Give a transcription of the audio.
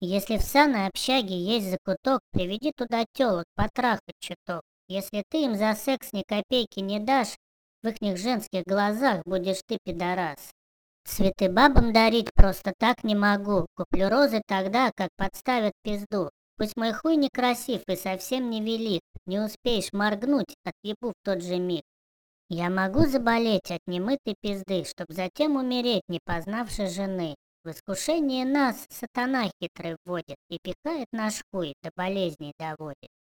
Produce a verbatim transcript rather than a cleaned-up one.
Если в саной общаге есть закуток, приведи туда тёлок, потрахать чуток. Если ты им за секс ни копейки не дашь, в ихних женских глазах будешь ты пидорас. Цветы бабам дарить просто так не могу. Куплю розы тогда, как подставят пизду. Пусть мой хуй некрасив и совсем не велик. Не успеешь моргнуть, отъебу в тот же миг. Я могу заболеть от немытой пизды, чтоб затем умереть, не познавши жены. В искушение нас сатана хитрый вводит и пихает наш хуй, до болезней доводит.